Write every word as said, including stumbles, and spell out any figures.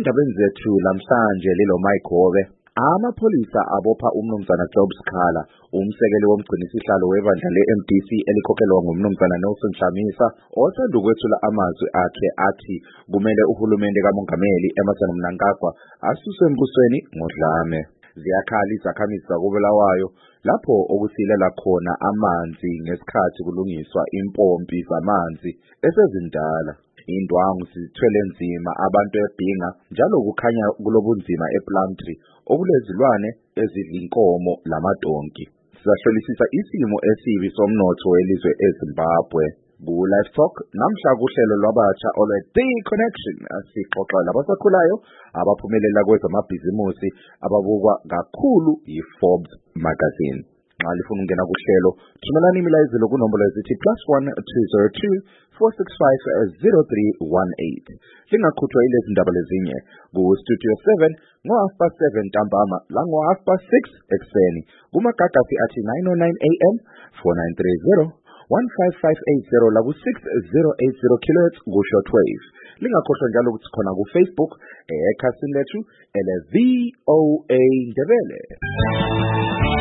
Endabeni zethu lamhlanje lilo Mike Hobe. Amapholisa abopha umnumzana Job Sikhala, umsekeli womgcinisihlalo webandla le-M D C elikhokhelwa ngumnumzana Nelson Dlamisa, osanda ukwethula amazwi akhe athi kumele uhulumende kaMongameli Emmerson Mnangagwa asuswe embusweni ngodlame. Ziyakhala izakhamizi zakoBulawayo lapho okusilela khona amanzi ngesikhathi kulungiswa impompi zamanzi esezindala. Indwangu zithwele nzima abantu ebhinga njalo kukhanya kulobunzima ePlumtree okulezilwane ezidla inkomo lamadonki. Siyahlolisisa isimo esibi somnotho welizwe eZimbabwe. Ku-Live Talk namhla kuhlelo lwabatsha olwe-The Connection asixoxa labasakhulayo abaphumelela kwezamabhizimusi ababukwa kakhulu yi-Forbes magazine. Nxa lifuna ukungena kuhlelo, thumelani imilayezelo kunombolo ezithi plus one two zero two four six five zero three one eight. Lingakhuthwa ilezi ndaba lezinye ku-Studio seven ngo-half past seven ntambama la ngo-half past six ekuseni. Kumagagasi athi nine oh nine A M, four nine three zero, one five five eight zero la ku-six zero eight zero kilohertz ku-shortwave. Lingakhohlwa njalo ukuthi khona ku-Facebook ekhasini lethu ele V O A Ndebele.